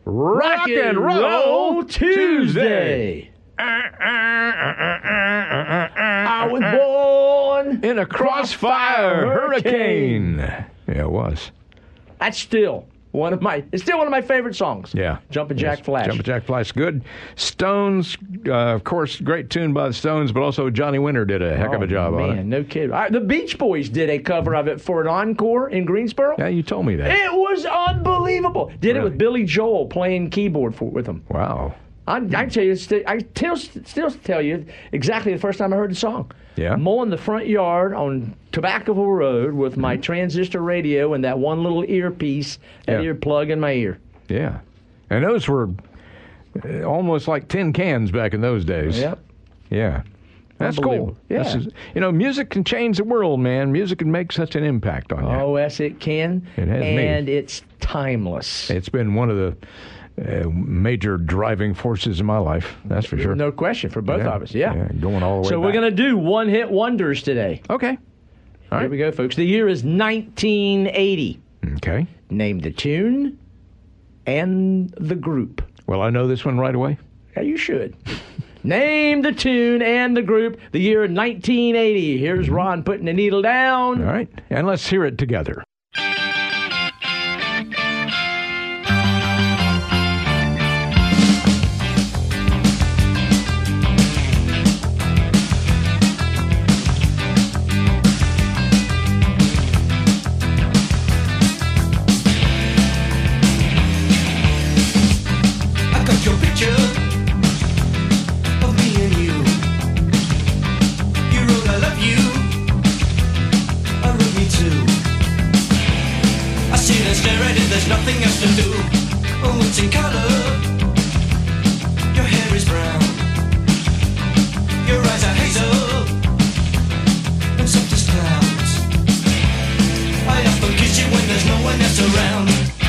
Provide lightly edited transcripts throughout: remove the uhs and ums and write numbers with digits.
Rock and Roll Tuesday. I was born In a crossfire hurricane. Yeah, it was. That's still one of my favorite songs. Yeah. Jumpin' Jack Flash. Jumpin' Jack Flash, good. Stones, of course, great tune by the Stones, but also Johnny Winter did a heck of a job on it. Man, no kidding. The Beach Boys did a cover of it for an encore in Greensboro. Yeah, you told me that. It was unbelievable. Did it Really? with Billy Joel playing keyboard with them. Wow. I tell you, I still tell you exactly the first time I heard the song. Yeah? Mowing the front yard on Tobacco Road with my transistor radio and that one little earpiece, that Yeah. earplug in my ear. Yeah. And those were almost like tin cans back in those days. Yep. Yeah. That's cool. Unbelievable. Yeah. This is, music can change the world, man. Music can make such an impact on you. Oh, yes, it can. It has me. And it's timeless. It's been one of the major driving forces in my life, that's for sure. No question for both of us, yeah. Going all the way So we're back. going to do one-hit wonders today. Okay. All Here right. we go, folks. The year is 1980. Okay. Name the tune and the group. Well, I know this one right away. Yeah, you should. Name the tune and the group. The year 1980. Here's Ron putting the needle down. All right. And let's hear it together. I got your picture of me and you. You wrote I love you. I wrote me too. I sit and stare at it, there's nothing else to do. Oh, it's in color. Your hair is brown. Your eyes are hazel. And soft as clouds. I often kiss you when there's no one else around.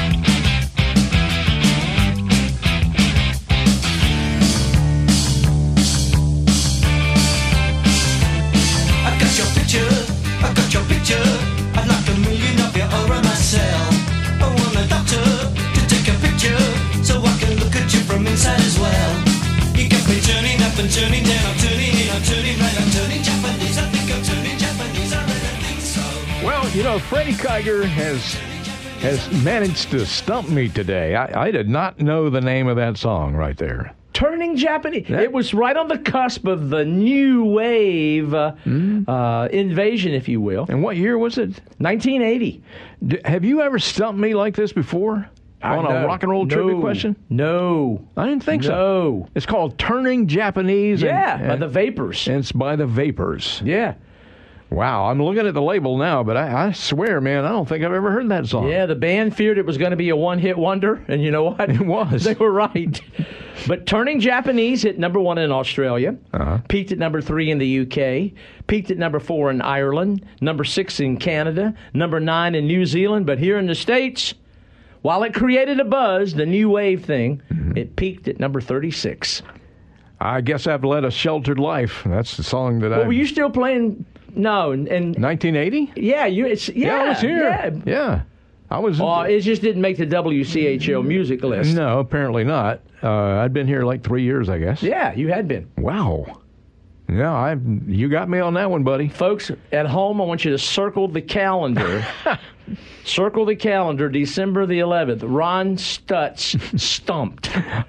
I got your picture. I'd like a million of you all around my cell. I want a doctor to take a picture so I can look at you from inside as well. You got me turning up and turning down. I'm turning in, I'm turning right, I'm turning Japanese. I think I'm turning Japanese. I really think so. Well, Freddie Kiger has managed to stump me today. I did not know the name of that song right there. Turning Japanese. It was right on the cusp of the new wave invasion, if you will. And what year was it? 1980. Have you ever stumped me like this before? On a rock and roll trivia question? No. I didn't think so. No. It's called Turning Japanese. Yeah, by the Vapors. And it's by the Vapors. Yeah. Wow, I'm looking at the label now, but I swear, man, I don't think I've ever heard that song. Yeah, the band feared it was going to be a one-hit wonder, and you know what? It was. They were right. But Turning Japanese hit number 1 in Australia, peaked at number 3 in the UK, peaked at number 4 in Ireland, number 6 in Canada, number 9 in New Zealand, but here in the States, while it created a buzz, the new wave thing, it peaked at number 36. I guess I've led a sheltered life. That's the song that Well, were you still playing? No, and 1980? yeah, Yeah, I was here. Yeah. I was. It just didn't make the WCHO music list. No, apparently not. I'd been here like 3 years, I guess. Yeah, you had been. Wow. Yeah, you got me on that one, buddy. Folks, at home, I want you to circle the calendar. Circle the calendar, December the 11th. Ron Stutz stumped.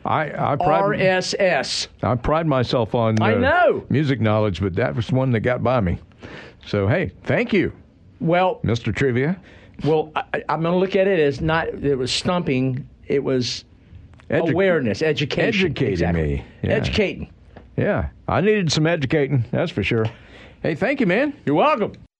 RSS. I pride myself on I know. music knowledge, but that was one that got by me. So, hey, thank you, Well, Mr. Trivia. I'm going to look at it as not, it was stumping, it was awareness, education. Educating exactly. me. Yeah. Educating. Yeah, I needed some educating, that's for sure. Hey, thank you, man. You're welcome.